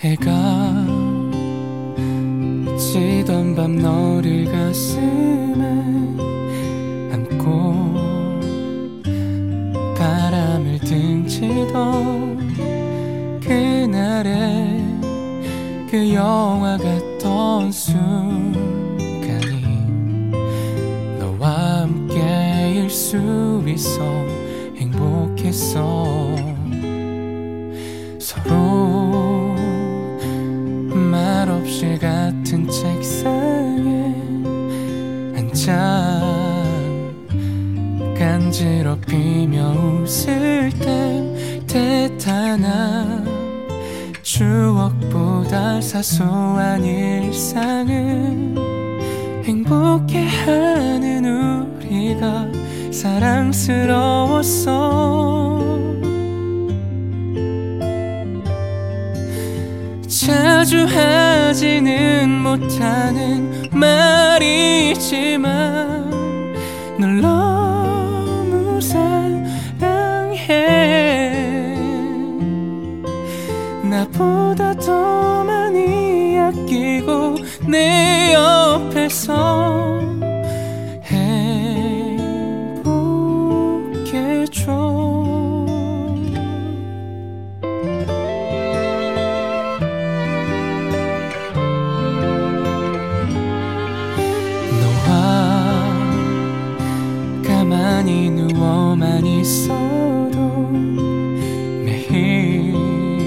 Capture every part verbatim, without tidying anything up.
해가 지던 밤 너를 가슴에 안고 바람을 등지던 그날의 그 영화 같던 순간이 너와 함께일 수 있어 행복했어. 서로 말없이 같은 책상에 앉아 간지럽히며 웃을 때 대단한 추억보다 사소한 일상을 행복해하는 우리가 사랑스러웠어. 자주 하지는 못하는 말이지만 널 너무 사랑해. 나보다 더 많이 아끼고 내 옆에서 행복해줘. 가만히 누워만 있어도 매일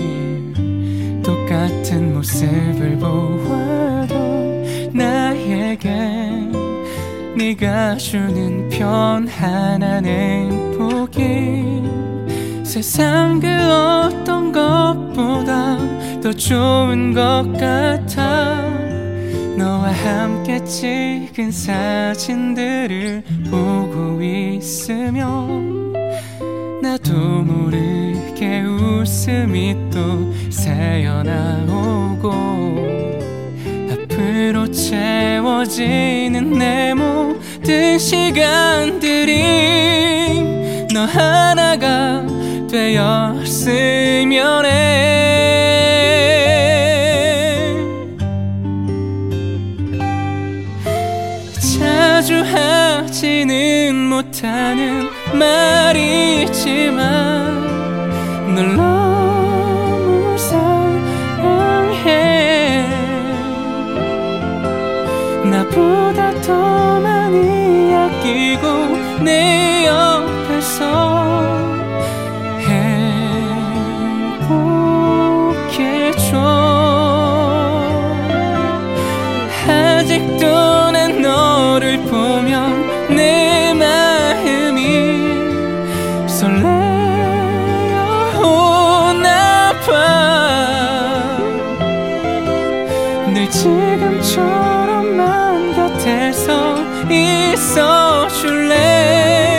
똑같은 모습을 보아도 나에겐 네가 주는 편안한 행복이 세상 그 어떤 것보다 더 좋은 것 같아. 너와 함께 찍은 사진들을 보고 있으면 나도 모르게 웃음이 또 새어나오고 앞으로 채워지는 내 모든 시간들이 너 하나가 되었으면 해. 자주 하지는 못하는 말이지만 널 너무 사랑해. 나보다 더 많이 아끼고 내 옆에서 행복해줘. 아직도 난 너를 보면 내 마음이 설레어 오나봐. 늘 지금처럼만 곁에서 있어줄래.